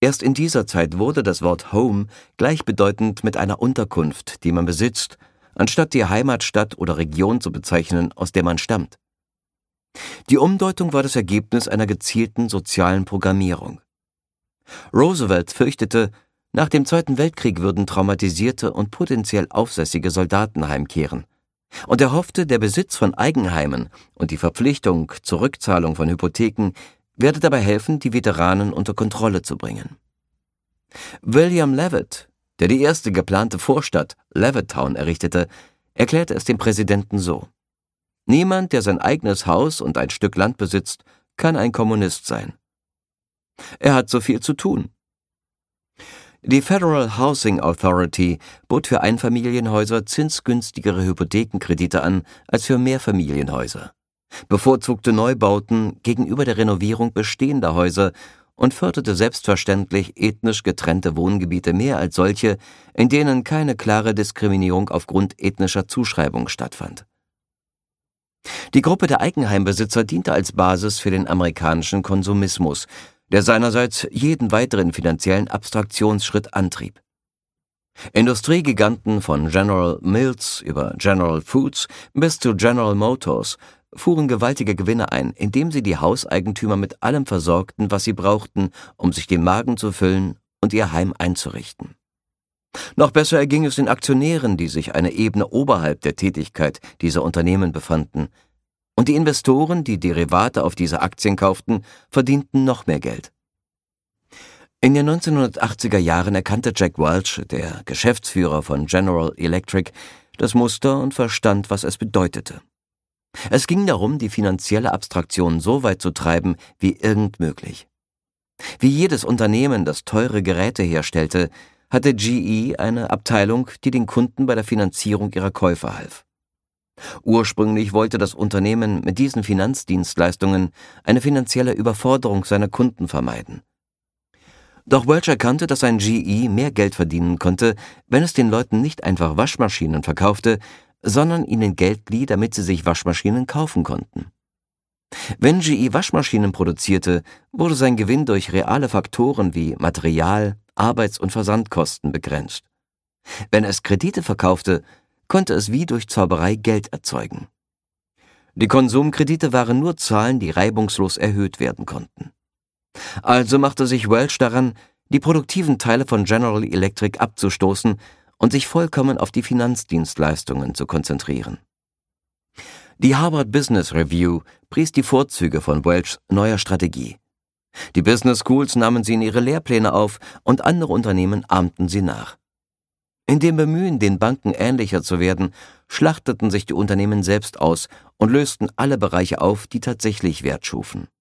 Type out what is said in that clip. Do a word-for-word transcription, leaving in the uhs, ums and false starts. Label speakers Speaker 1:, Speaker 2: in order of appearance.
Speaker 1: Erst in dieser Zeit wurde das Wort Home gleichbedeutend mit einer Unterkunft, die man besitzt, anstatt die Heimatstadt oder Region zu bezeichnen, aus der man stammt. Die Umdeutung war das Ergebnis einer gezielten sozialen Programmierung. Roosevelt fürchtete, nach dem Zweiten Weltkrieg würden traumatisierte und potenziell aufsässige Soldaten heimkehren. Und er hoffte, der Besitz von Eigenheimen und die Verpflichtung zur Rückzahlung von Hypotheken werde dabei helfen, die Veteranen unter Kontrolle zu bringen. William Leavitt, der die erste geplante Vorstadt, Levittown, errichtete, erklärte es dem Präsidenten so: Niemand, der sein eigenes Haus und ein Stück Land besitzt, kann ein Kommunist sein. Er hat so viel zu tun. Die Federal Housing Authority bot für Einfamilienhäuser zinsgünstigere Hypothekenkredite an als für Mehrfamilienhäuser, bevorzugte Neubauten gegenüber der Renovierung bestehender Häuser und förderte selbstverständlich ethnisch getrennte Wohngebiete mehr als solche, in denen keine klare Diskriminierung aufgrund ethnischer Zuschreibung stattfand. Die Gruppe der Eigenheimbesitzer diente als Basis für den amerikanischen Konsumismus, der seinerseits jeden weiteren finanziellen Abstraktionsschritt antrieb. Industriegiganten von General Mills über General Foods bis zu General Motors fuhren gewaltige Gewinne ein, indem sie die Hauseigentümer mit allem versorgten, was sie brauchten, um sich den Magen zu füllen und ihr Heim einzurichten. Noch besser erging es den Aktionären, die sich eine Ebene oberhalb der Tätigkeit dieser Unternehmen befanden. Und die Investoren, die Derivate auf diese Aktien kauften, verdienten noch mehr Geld. In den neunzehnhundertachtziger Jahren erkannte Jack Welch, der Geschäftsführer von General Electric, das Muster und verstand, was es bedeutete. Es ging darum, die finanzielle Abstraktion so weit zu treiben, wie irgend möglich. Wie jedes Unternehmen, das teure Geräte herstellte, hatte G E eine Abteilung, die den Kunden bei der Finanzierung ihrer Käufe half. Ursprünglich wollte das Unternehmen mit diesen Finanzdienstleistungen eine finanzielle Überforderung seiner Kunden vermeiden. Doch Welch erkannte, dass ein G E mehr Geld verdienen konnte, wenn es den Leuten nicht einfach Waschmaschinen verkaufte, sondern ihnen Geld lieh, damit sie sich Waschmaschinen kaufen konnten. Wenn G E Waschmaschinen produzierte, wurde sein Gewinn durch reale Faktoren wie Material-, Arbeits- und Versandkosten begrenzt. Wenn es Kredite verkaufte, konnte es wie durch Zauberei Geld erzeugen. Die Konsumkredite waren nur Zahlen, die reibungslos erhöht werden konnten. Also machte sich Welch daran, die produktiven Teile von General Electric abzustoßen und sich vollkommen auf die Finanzdienstleistungen zu konzentrieren. Die Harvard Business Review pries die Vorzüge von Welchs neuer Strategie. Die Business Schools nahmen sie in ihre Lehrpläne auf und andere Unternehmen ahmten sie nach. In dem Bemühen, den Banken ähnlicher zu werden, schlachteten sich die Unternehmen selbst aus und lösten alle Bereiche auf, die tatsächlich Wert schufen.